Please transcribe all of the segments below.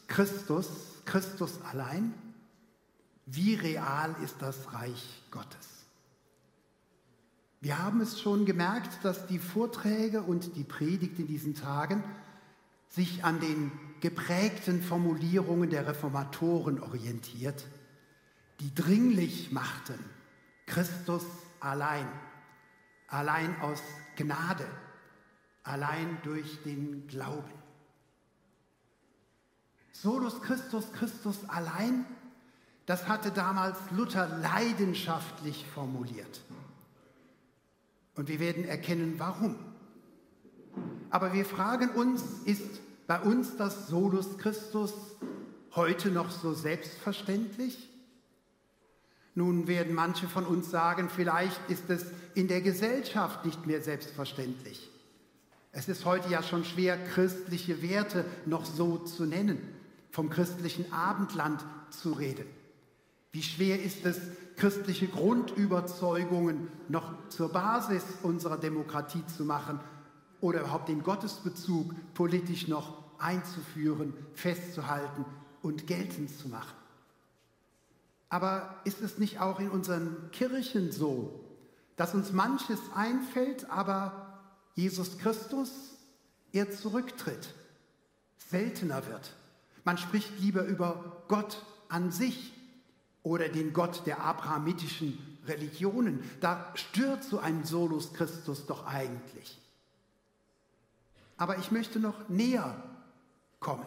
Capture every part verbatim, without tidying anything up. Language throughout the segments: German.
Christus, Christus allein? Wie real ist das Reich Gottes? Wir haben es schon gemerkt, dass die Vorträge und die Predigt in diesen Tagen sich an den geprägten Formulierungen der Reformatoren orientiert, die dringlich machten: Christus allein, allein aus Gnade, allein durch den Glauben. Solus Christus, Christus allein, das hatte damals Luther leidenschaftlich formuliert. Und wir werden erkennen, warum. Aber wir fragen uns, ist bei uns das Solus Christus heute noch so selbstverständlich? Nun werden manche von uns sagen, vielleicht ist es in der Gesellschaft nicht mehr selbstverständlich. Es ist heute ja schon schwer, christliche Werte noch so zu nennen, vom christlichen Abendland zu reden. Wie schwer ist es, christliche Grundüberzeugungen noch zur Basis unserer Demokratie zu machen oder überhaupt den Gottesbezug politisch noch einzuführen, festzuhalten und geltend zu machen. Aber ist es nicht auch in unseren Kirchen so, dass uns manches einfällt, aber Jesus Christus, er zurücktritt, seltener wird? Man spricht lieber über Gott an sich oder den Gott der abrahamitischen Religionen. Da stört so ein Solus Christus doch eigentlich. Aber ich möchte noch näher kommen.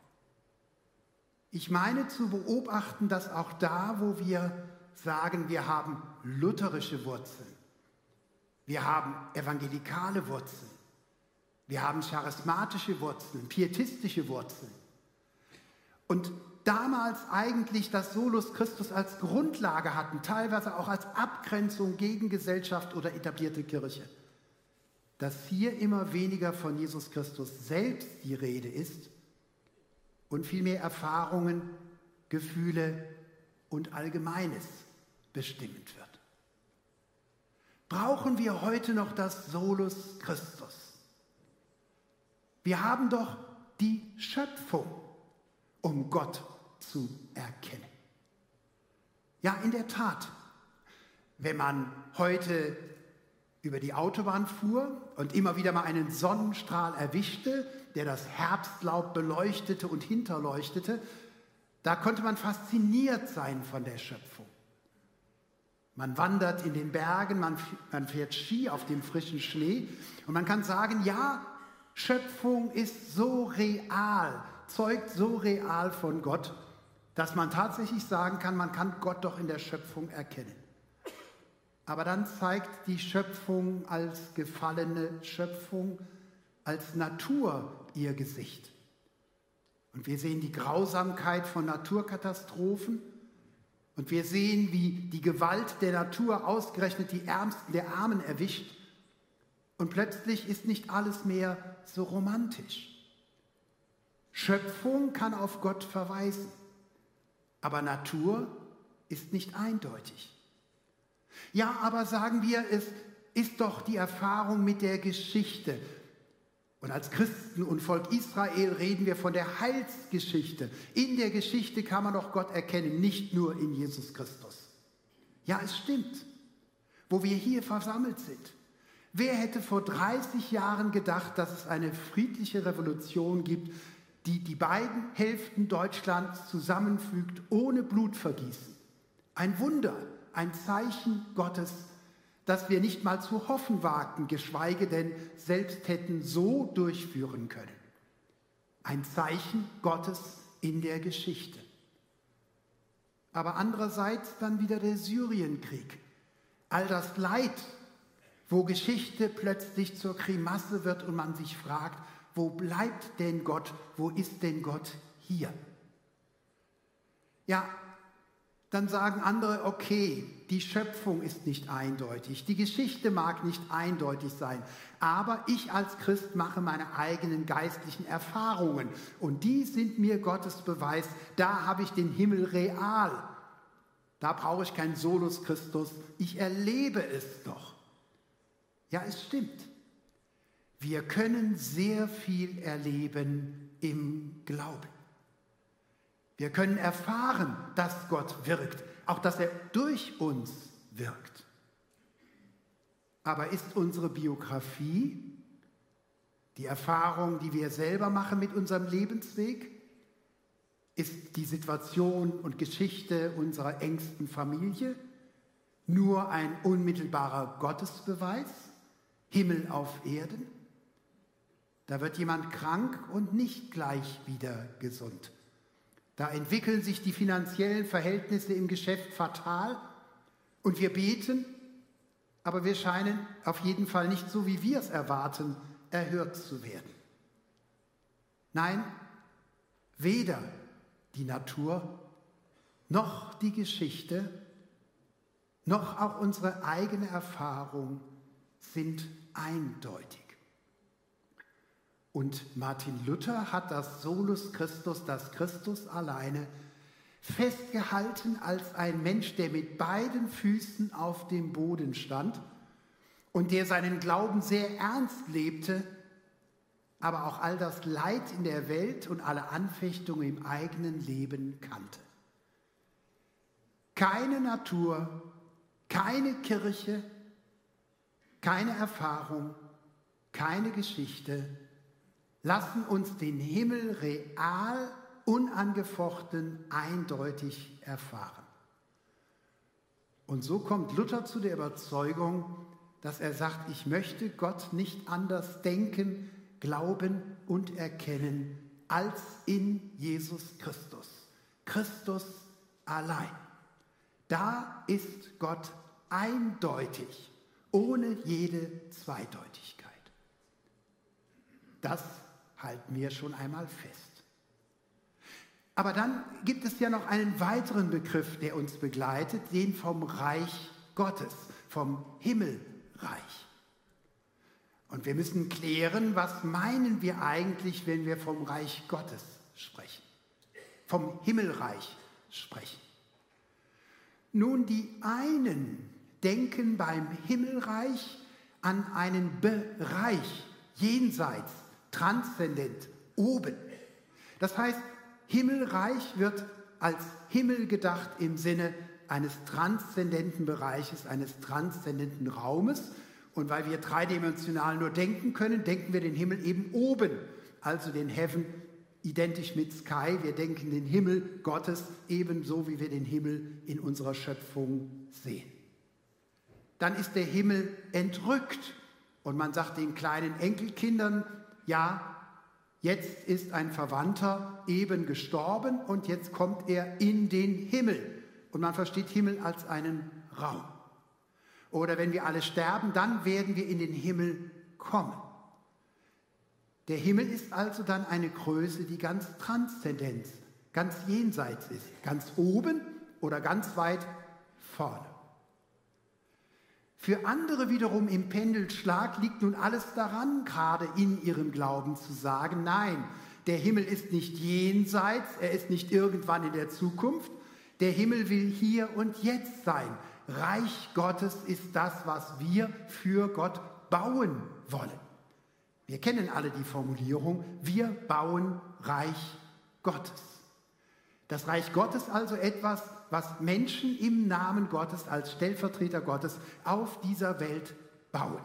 Ich meine zu beobachten, dass auch da, wo wir sagen, wir haben lutherische Wurzeln, wir haben evangelikale Wurzeln, wir haben charismatische Wurzeln, pietistische Wurzeln, und damals eigentlich das Solus Christus als Grundlage hatten, teilweise auch als Abgrenzung gegen Gesellschaft oder etablierte Kirche, dass hier immer weniger von Jesus Christus selbst die Rede ist und vielmehr Erfahrungen, Gefühle und Allgemeines bestimmend wird. Brauchen wir heute noch das Solus Christus? Wir haben doch die Schöpfung, um Gott zu erkennen. Ja, in der Tat, wenn man heute über die Autobahn fuhr und immer wieder mal einen Sonnenstrahl erwischte, der das Herbstlaub beleuchtete und hinterleuchtete, da konnte man fasziniert sein von der Schöpfung. Man wandert in den Bergen, man, man fährt Ski auf dem frischen Schnee und man kann sagen, ja, Schöpfung ist so real, zeugt so real von Gott, dass man tatsächlich sagen kann, man kann Gott doch in der Schöpfung erkennen. Aber dann zeigt die Schöpfung als gefallene Schöpfung, als Natur ihr Gesicht. Und wir sehen die Grausamkeit von Naturkatastrophen und wir sehen, wie die Gewalt der Natur ausgerechnet die Ärmsten der Armen erwischt. Und plötzlich ist nicht alles mehr so romantisch. Schöpfung kann auf Gott verweisen, aber Natur ist nicht eindeutig. Ja, aber sagen wir, es ist doch die Erfahrung mit der Geschichte. Und als Christen und Volk Israel reden wir von der Heilsgeschichte. In der Geschichte kann man doch Gott erkennen, nicht nur in Jesus Christus. Ja, es stimmt, wo wir hier versammelt sind. Wer hätte vor dreißig Jahren gedacht, dass es eine friedliche Revolution gibt, die die beiden Hälften Deutschlands zusammenfügt, ohne Blutvergießen? Ein Wunder, ein Zeichen Gottes, das wir nicht mal zu hoffen wagten, geschweige denn selbst hätten so durchführen können. Ein Zeichen Gottes in der Geschichte. Aber andererseits dann wieder der Syrienkrieg. All das Leid, wo Geschichte plötzlich zur Grimasse wird und man sich fragt, wo bleibt denn Gott, wo ist denn Gott hier? Ja, dann sagen andere, okay, die Schöpfung ist nicht eindeutig, die Geschichte mag nicht eindeutig sein, aber ich als Christ mache meine eigenen geistlichen Erfahrungen und die sind mir Gottes Beweis, da habe ich den Himmel real, da brauche ich keinen Solus Christus, ich erlebe es doch. Ja, es stimmt, wir können sehr viel erleben im Glauben. Wir können erfahren, dass Gott wirkt, auch dass er durch uns wirkt. Aber ist unsere Biografie, die Erfahrung, die wir selber machen mit unserem Lebensweg, ist die Situation und Geschichte unserer engsten Familie nur ein unmittelbarer Gottesbeweis, Himmel auf Erden? Da wird jemand krank und nicht gleich wieder gesund. Da entwickeln sich die finanziellen Verhältnisse im Geschäft fatal und wir beten, aber wir scheinen auf jeden Fall nicht so, wie wir es erwarten, erhört zu werden. Nein, weder die Natur, noch die Geschichte, noch auch unsere eigene Erfahrung sind eindeutig. Und Martin Luther hat das Solus Christus, das Christus alleine, festgehalten als ein Mensch, der mit beiden Füßen auf dem Boden stand und der seinen Glauben sehr ernst lebte, aber auch all das Leid in der Welt und alle Anfechtungen im eigenen Leben kannte. Keine Natur, keine Kirche, keine Erfahrung, keine Geschichte lassen uns den Himmel real, unangefochten, eindeutig erfahren. Und so kommt Luther zu der Überzeugung, dass er sagt, ich möchte Gott nicht anders denken, glauben und erkennen als in Jesus Christus. Christus allein. Da ist Gott eindeutig, ohne jede Zweideutigkeit. Das halten wir schon einmal fest. Aber dann gibt es ja noch einen weiteren Begriff, der uns begleitet, den vom Reich Gottes, vom Himmelreich. Und wir müssen klären, was meinen wir eigentlich, wenn wir vom Reich Gottes sprechen, vom Himmelreich sprechen. Nun, die einen denken beim Himmelreich an einen Bereich, jenseits, transzendent, oben. Das heißt, Himmelreich wird als Himmel gedacht im Sinne eines transzendenten Bereiches, eines transzendenten Raumes. Und weil wir dreidimensional nur denken können, denken wir den Himmel eben oben, also den Heaven, identisch mit Sky. Wir denken den Himmel Gottes ebenso, wie wir den Himmel in unserer Schöpfung sehen. Dann ist der Himmel entrückt und man sagt den kleinen Enkelkindern, ja, jetzt ist ein Verwandter eben gestorben und jetzt kommt er in den Himmel. Und man versteht Himmel als einen Raum. Oder wenn wir alle sterben, dann werden wir in den Himmel kommen. Der Himmel ist also dann eine Größe, die ganz transzendent, ganz jenseits ist, ganz oben oder ganz weit vorne. Für andere wiederum im Pendelschlag liegt nun alles daran, gerade in ihrem Glauben zu sagen, nein, der Himmel ist nicht jenseits, er ist nicht irgendwann in der Zukunft, der Himmel will hier und jetzt sein. Reich Gottes ist das, was wir für Gott bauen wollen. Wir kennen alle die Formulierung, wir bauen Reich Gottes. Das Reich Gottes also etwas, was Menschen im Namen Gottes als Stellvertreter Gottes auf dieser Welt bauen.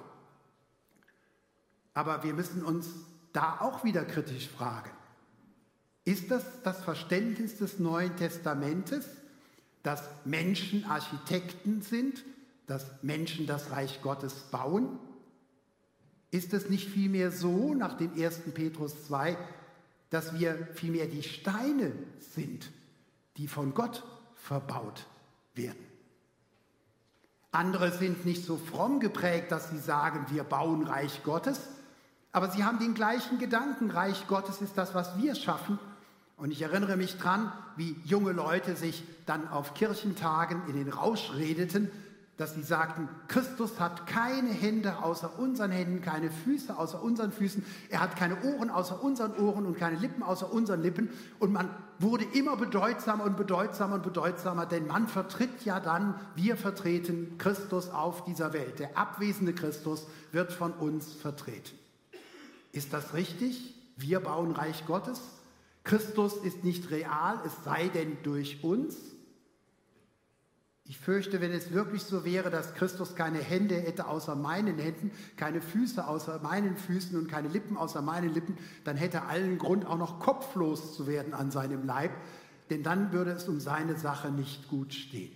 Aber wir müssen uns da auch wieder kritisch fragen. Ist das das Verständnis des Neuen Testamentes, dass Menschen Architekten sind, dass Menschen das Reich Gottes bauen? Ist es nicht vielmehr so, nach dem ersten Petrus zwei, dass wir vielmehr die Steine sind, die von Gott verbaut werden? Andere sind nicht so fromm geprägt, dass sie sagen, wir bauen Reich Gottes, aber sie haben den gleichen Gedanken, Reich Gottes ist das, was wir schaffen. Und ich erinnere mich dran, wie junge Leute sich dann auf Kirchentagen in den Rausch redeten, dass sie sagten, Christus hat keine Hände außer unseren Händen, keine Füße außer unseren Füßen, er hat keine Ohren außer unseren Ohren und keine Lippen außer unseren Lippen. Und man wurde immer bedeutsamer und bedeutsamer und bedeutsamer, denn man vertritt ja dann, wir vertreten Christus auf dieser Welt. Der abwesende Christus wird von uns vertreten. Ist das richtig? Wir bauen Reich Gottes? Christus ist nicht real, es sei denn durch uns. Ich fürchte, wenn es wirklich so wäre, dass Christus keine Hände hätte außer meinen Händen, keine Füße außer meinen Füßen und keine Lippen außer meinen Lippen, dann hätte er allen Grund, auch noch kopflos zu werden an seinem Leib, denn dann würde es um seine Sache nicht gut stehen.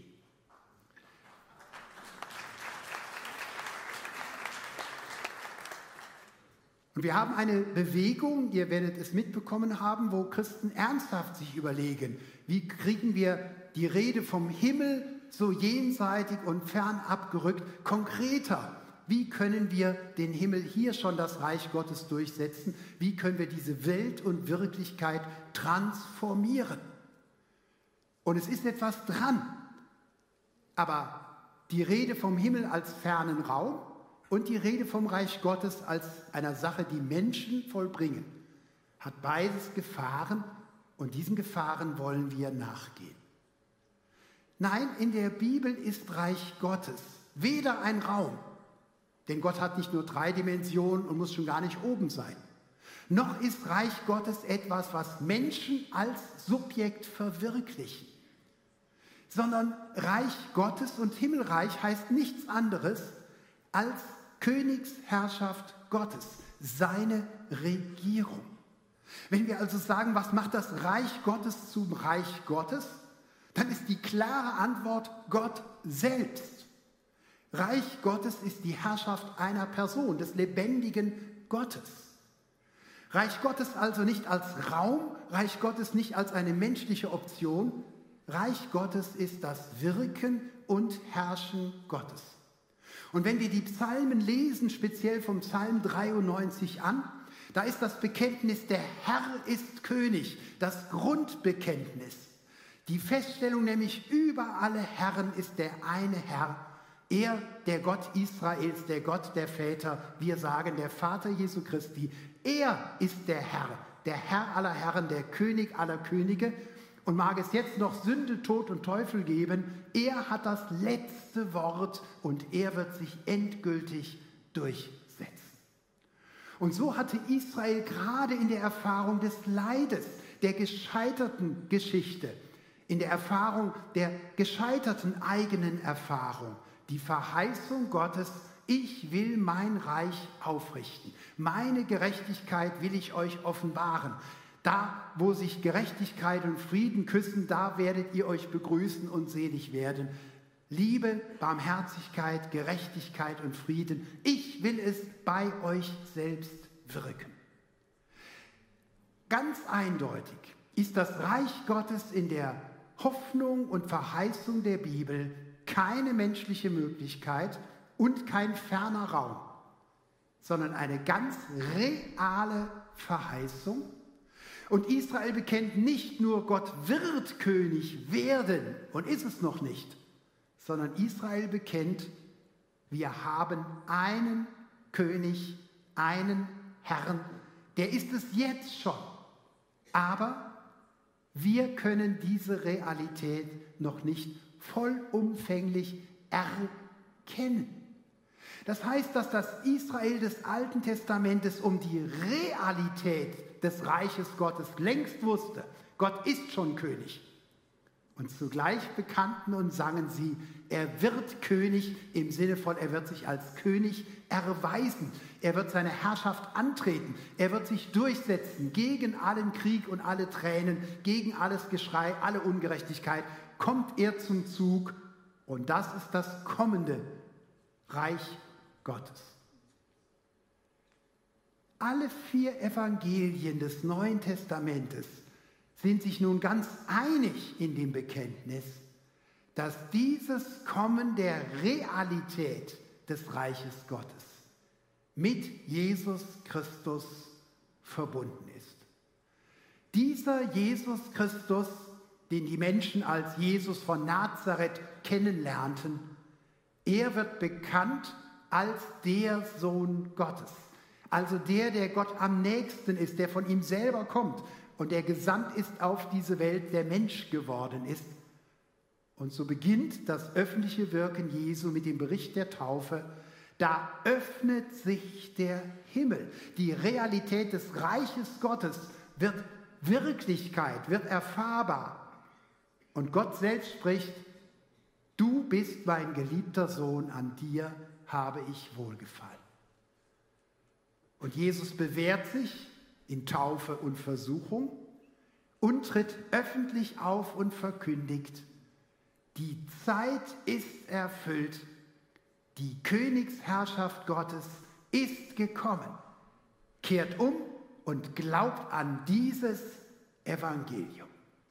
Und wir haben eine Bewegung, ihr werdet es mitbekommen haben, wo Christen ernsthaft sich überlegen, wie kriegen wir die Rede vom Himmel so jenseitig und fernab gerückt, konkreter. Wie können wir den Himmel hier schon das Reich Gottes durchsetzen? Wie können wir diese Welt und Wirklichkeit transformieren? Und es ist etwas dran. Aber die Rede vom Himmel als fernen Raum und die Rede vom Reich Gottes als einer Sache, die Menschen vollbringen, hat beides Gefahren und diesen Gefahren wollen wir nachgehen. Nein, in der Bibel ist Reich Gottes weder ein Raum, denn Gott hat nicht nur drei Dimensionen und muss schon gar nicht oben sein, noch ist Reich Gottes etwas, was Menschen als Subjekt verwirklichen, sondern Reich Gottes und Himmelreich heißt nichts anderes als Königsherrschaft Gottes, seine Regierung. Wenn wir also sagen, was macht das Reich Gottes zum Reich Gottes, dann ist die klare Antwort Gott selbst. Reich Gottes ist die Herrschaft einer Person, des lebendigen Gottes. Reich Gottes also nicht als Raum, Reich Gottes nicht als eine menschliche Option. Reich Gottes ist das Wirken und Herrschen Gottes. Und wenn wir die Psalmen lesen, speziell vom Psalm dreiundneunzig an, da ist das Bekenntnis, der Herr ist König, das Grundbekenntnis. Die Feststellung nämlich, über alle Herren ist der eine Herr, er, der Gott Israels, der Gott der Väter, wir sagen der Vater Jesu Christi, er ist der Herr, der Herr aller Herren, der König aller Könige. Und mag es jetzt noch Sünde, Tod und Teufel geben, er hat das letzte Wort und er wird sich endgültig durchsetzen. Und so hatte Israel gerade in der Erfahrung des Leides, der gescheiterten Geschichte, in der Erfahrung der gescheiterten eigenen Erfahrung, die Verheißung Gottes, ich will mein Reich aufrichten, meine Gerechtigkeit will ich euch offenbaren. Da, wo sich Gerechtigkeit und Frieden küssen, da werdet ihr euch begrüßen und selig werden. Liebe, Barmherzigkeit, Gerechtigkeit und Frieden, ich will es bei euch selbst wirken. Ganz eindeutig ist das Reich Gottes in der Hoffnung und Verheißung der Bibel keine menschliche Möglichkeit und kein ferner Raum, sondern eine ganz reale Verheißung. Und Israel bekennt nicht nur, Gott wird König werden und ist es noch nicht, sondern Israel bekennt, wir haben einen König, einen Herrn, der ist es jetzt schon. Aber wir können diese Realität noch nicht vollumfänglich erkennen. Das heißt, dass das Israel des Alten Testamentes um die Realität des Reiches Gottes längst wusste. Gott ist schon König. Und zugleich bekannten und sangen sie, er wird König im Sinne von, er wird sich als König erweisen. Er wird seine Herrschaft antreten. Er wird sich durchsetzen gegen allen Krieg und alle Tränen, gegen alles Geschrei, alle Ungerechtigkeit. Kommt er zum Zug und das ist das kommende Reich Gottes. Alle vier Evangelien des Neuen Testamentes sind sich nun ganz einig in dem Bekenntnis, dass dieses Kommen der Realität des Reiches Gottes mit Jesus Christus verbunden ist. Dieser Jesus Christus, den die Menschen als Jesus von Nazareth kennenlernten, er wird bekannt als der Sohn Gottes. Also der, der Gott am nächsten ist, der von ihm selber kommt und der gesandt ist auf diese Welt, der Mensch geworden ist. Und so beginnt das öffentliche Wirken Jesu mit dem Bericht der Taufe. Da öffnet sich der Himmel. Die Realität des Reiches Gottes wird Wirklichkeit, wird erfahrbar. Und Gott selbst spricht, du bist mein geliebter Sohn, an dir habe ich wohlgefallen. Und Jesus bewährt sich in Taufe und Versuchung und tritt öffentlich auf und verkündigt, die Zeit ist erfüllt, die Königsherrschaft Gottes ist gekommen. Kehrt um und glaubt an dieses Evangelium.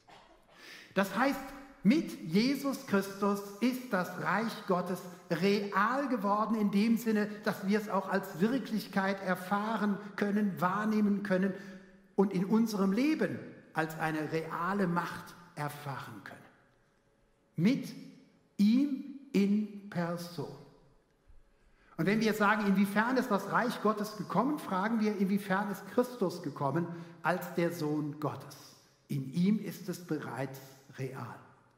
Das heißt, mit Jesus Christus ist das Reich Gottes real geworden, in dem Sinne, dass wir es auch als Wirklichkeit erfahren können, wahrnehmen können und in unserem Leben als eine reale Macht erfahren können. Mit ihm in Person. Und wenn wir sagen, inwiefern ist das Reich Gottes gekommen, fragen wir, inwiefern ist Christus gekommen als der Sohn Gottes. In ihm ist es bereits real.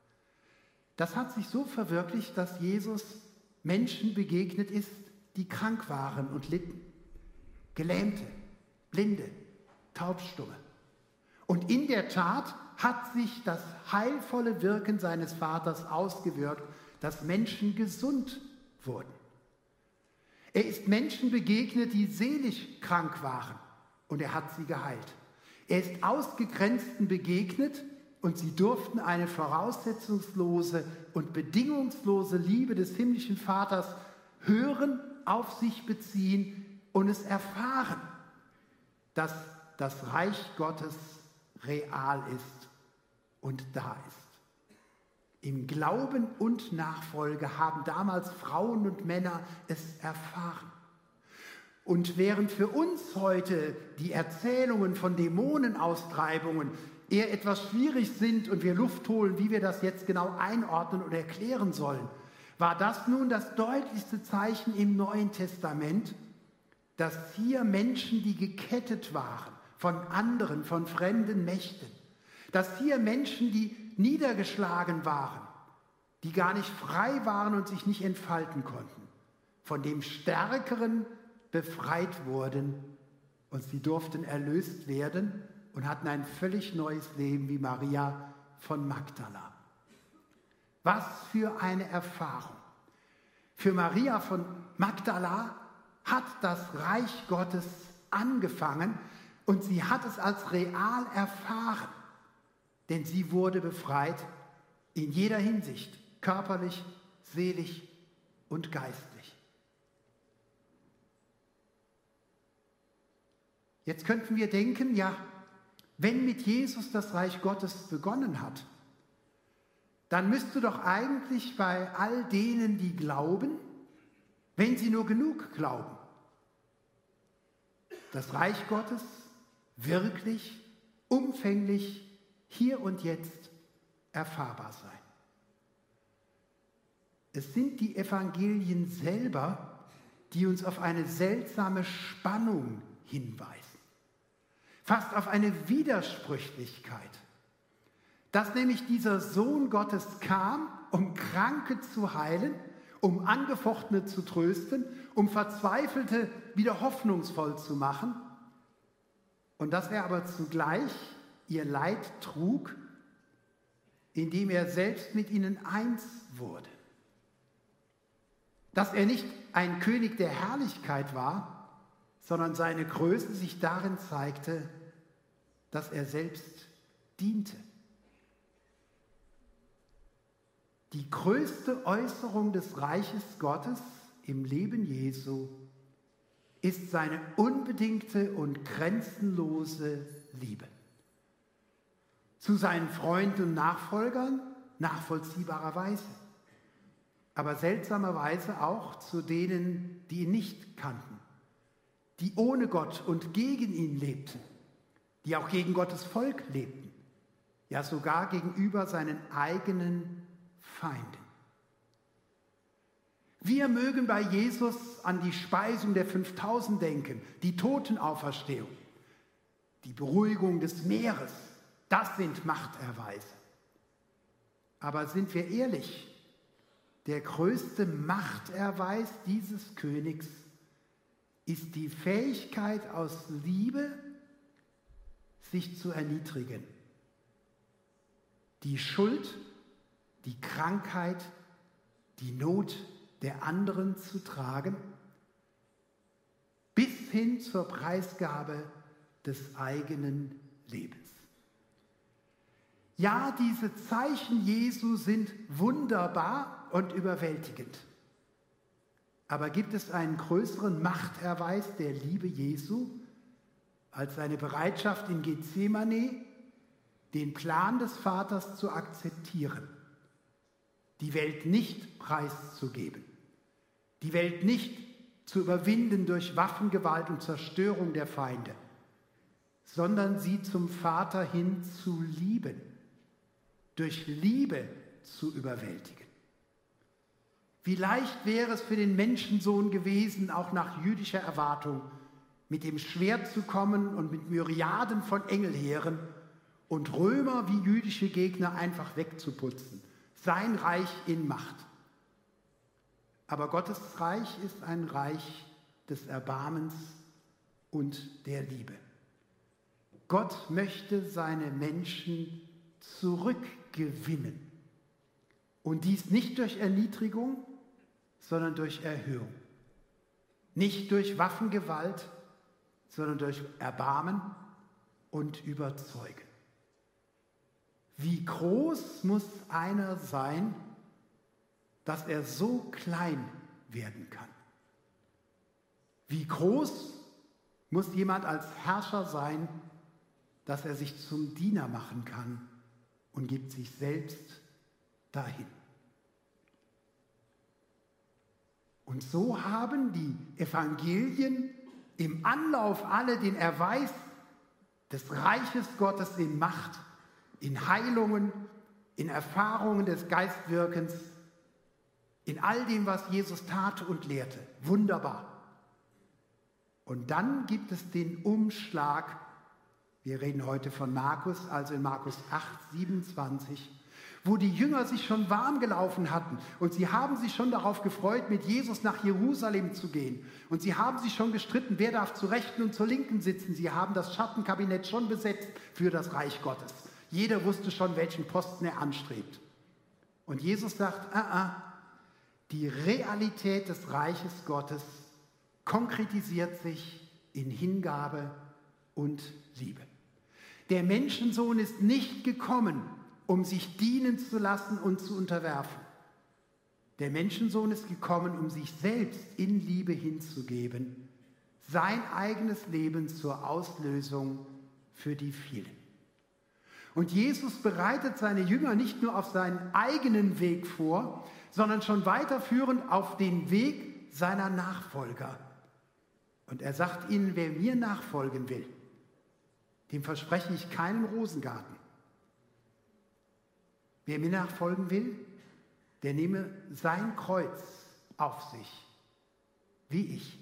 Das hat sich so verwirklicht, dass Jesus Menschen begegnet ist, die krank waren und litten. Gelähmte, Blinde, Taubstumme. Und in der Tat hat sich das heilvolle Wirken seines Vaters ausgewirkt, dass Menschen gesund wurden. Er ist Menschen begegnet, die seelisch krank waren, und er hat sie geheilt. Er ist Ausgegrenzten begegnet, und sie durften eine voraussetzungslose und bedingungslose Liebe des himmlischen Vaters hören, auf sich beziehen und es erfahren, dass das Reich Gottes real ist und da ist. Im Glauben und Nachfolge haben damals Frauen und Männer es erfahren. Und während für uns heute die Erzählungen von Dämonenaustreibungen eher etwas schwierig sind und wir Luft holen, wie wir das jetzt genau einordnen und erklären sollen, war das nun das deutlichste Zeichen im Neuen Testament, dass hier Menschen, die gekettet waren von anderen, von fremden Mächten, dass hier Menschen, die niedergeschlagen waren, die gar nicht frei waren und sich nicht entfalten konnten, von dem Stärkeren befreit wurden und sie durften erlöst werden und hatten ein völlig neues Leben wie Maria von Magdala. Was für eine Erfahrung. Für Maria von Magdala hat das Reich Gottes angefangen und sie hat es als real erfahren, denn sie wurde befreit in jeder Hinsicht, körperlich, seelisch und geistlich. Jetzt könnten wir denken, ja, wenn mit Jesus das Reich Gottes begonnen hat, dann müsste doch eigentlich bei all denen, die glauben, wenn sie nur genug glauben, das Reich Gottes wirklich, umfänglich, hier und jetzt erfahrbar sein. Es sind die Evangelien selber, die uns auf eine seltsame Spannung hinweisen. Fast auf eine Widersprüchlichkeit, dass nämlich dieser Sohn Gottes kam, um Kranke zu heilen, um Angefochtene zu trösten, um Verzweifelte wieder hoffnungsvoll zu machen, und dass er aber zugleich ihr Leid trug, indem er selbst mit ihnen eins wurde. Dass er nicht ein König der Herrlichkeit war, sondern seine Größe sich darin zeigte, dass er selbst diente. Die größte Äußerung des Reiches Gottes im Leben Jesu ist seine unbedingte und grenzenlose Liebe. Zu seinen Freunden und Nachfolgern nachvollziehbarerweise, aber seltsamerweise auch zu denen, die ihn nicht kannten, die ohne Gott und gegen ihn lebten, die auch gegen Gottes Volk lebten, ja sogar gegenüber seinen eigenen Feinden. Wir mögen bei Jesus an die Speisung der fünftausend denken, die Totenauferstehung, die Beruhigung des Meeres, das sind Machterweise. Aber sind wir ehrlich, der größte Machterweis dieses Königs ist die Fähigkeit aus Liebe, sich zu erniedrigen, die Schuld, die Krankheit, die Not der anderen zu tragen, bis hin zur Preisgabe des eigenen Lebens. Ja, diese Zeichen Jesu sind wunderbar und überwältigend. Aber gibt es einen größeren Machterweis der Liebe Jesu als seine Bereitschaft in Gethsemane, den Plan des Vaters zu akzeptieren, die Welt nicht preiszugeben, die Welt nicht zu überwinden durch Waffengewalt und Zerstörung der Feinde, sondern sie zum Vater hin zu lieben, durch Liebe zu überwältigen. Wie leicht wäre es für den Menschensohn gewesen, auch nach jüdischer Erwartung, mit dem Schwert zu kommen und mit Myriaden von Engelheeren und Römer wie jüdische Gegner einfach wegzuputzen. Sein Reich in Macht. Aber Gottes Reich ist ein Reich des Erbarmens und der Liebe. Gott möchte seine Menschen zurückgewinnen. Und dies nicht durch Erniedrigung, sondern durch Erhöhung. Nicht durch Waffengewalt, sondern durch Erbarmen und Überzeugen. Wie groß muss einer sein, dass er so klein werden kann? Wie groß muss jemand als Herrscher sein, dass er sich zum Diener machen kann und gibt sich selbst dahin? Und so haben die Evangelien im Anlauf alle den Erweis des Reiches Gottes in Macht, in Heilungen, in Erfahrungen des Geistwirkens, in all dem, was Jesus tat und lehrte. Wunderbar. Und dann gibt es den Umschlag, wir reden heute von Markus, also in Markus acht, siebenundzwanzig, wo die Jünger sich schon warm gelaufen hatten und sie haben sich schon darauf gefreut, mit Jesus nach Jerusalem zu gehen. Und sie haben sich schon gestritten, wer darf zur Rechten und zur Linken sitzen. Sie haben das Schattenkabinett schon besetzt für das Reich Gottes. Jeder wusste schon, welchen Posten er anstrebt. Und Jesus sagt, ah, ah, die Realität des Reiches Gottes konkretisiert sich in Hingabe und Liebe. Der Menschensohn ist nicht gekommen, um sich dienen zu lassen und zu unterwerfen. Der Menschensohn ist gekommen, um sich selbst in Liebe hinzugeben, sein eigenes Leben zur Auslösung für die vielen. Und Jesus bereitet seine Jünger nicht nur auf seinen eigenen Weg vor, sondern schon weiterführend auf den Weg seiner Nachfolger. Und er sagt ihnen, wer mir nachfolgen will, dem verspreche ich keinen Rosengarten. Wer mir nachfolgen will, der nehme sein Kreuz auf sich, wie ich.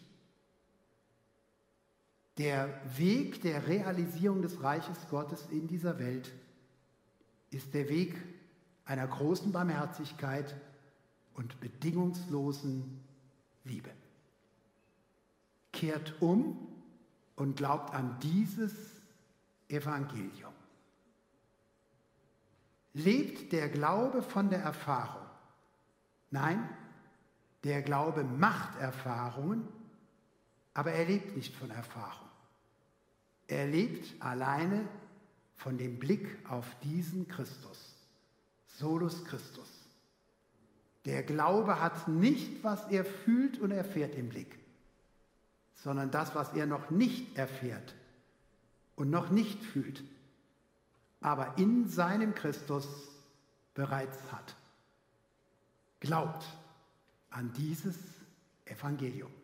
Der Weg der Realisierung des Reiches Gottes in dieser Welt ist der Weg einer großen Barmherzigkeit und bedingungslosen Liebe. Kehrt um und glaubt an dieses Evangelium. Lebt der Glaube von der Erfahrung? Nein, der Glaube macht Erfahrungen, aber er lebt nicht von Erfahrung. Er lebt alleine von dem Blick auf diesen Christus, solus Christus. Der Glaube hat nicht, was er fühlt und erfährt im Blick, sondern das, was er noch nicht erfährt und noch nicht fühlt, aber in seinem Christus bereits hat. Glaubt an dieses Evangelium.